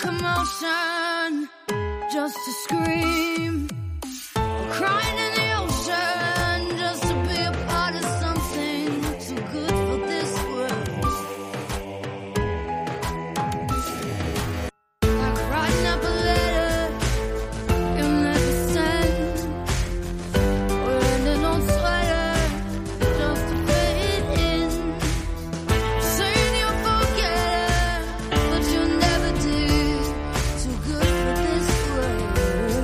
commotion, just to scream, or crying in the ocean, just to be a part of something too good for this world. Like writing up a letter you never sent, or in an old sweater just to fit in, saying you'll forget her, but you never did. Too good for this world.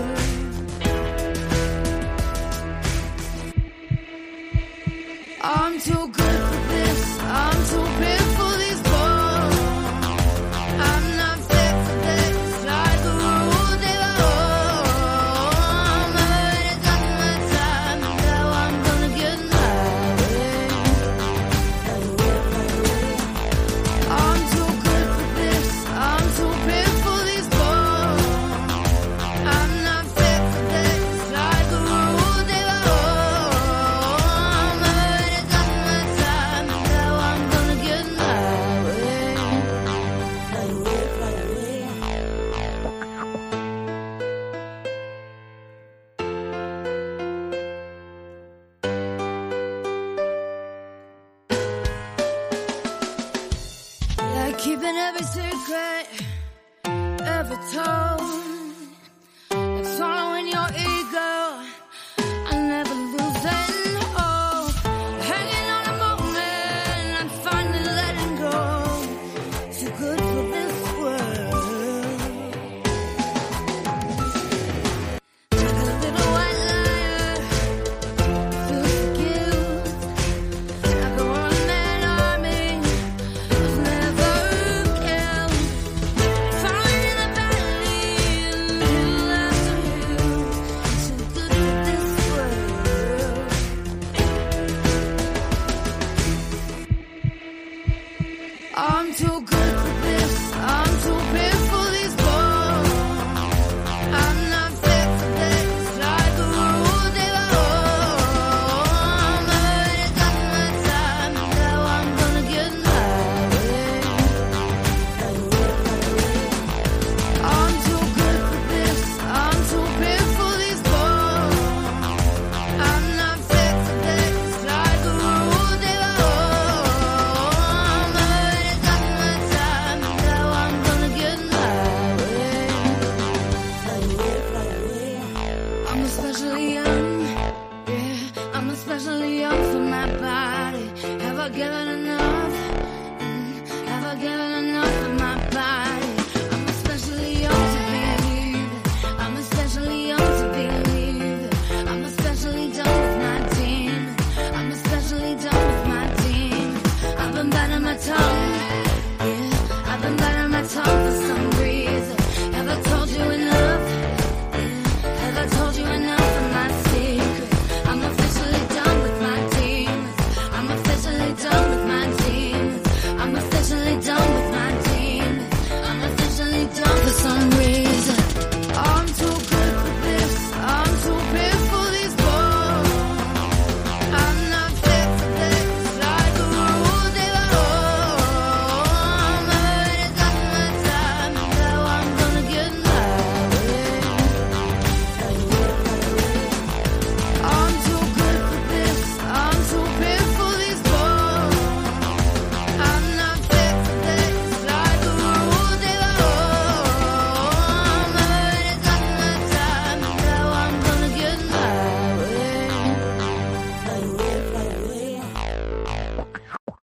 I'm too good for this. I'm too big for these balls. I'm not fit for this. Like a rule they wrong. It's not my time. Now I'm gonna get married. I'm too good for this. I'm too big for these balls. I'm not fit for this. Like a rule they wrong. It's not my time. Now I'm gonna get married. Like keeping every secret ever told.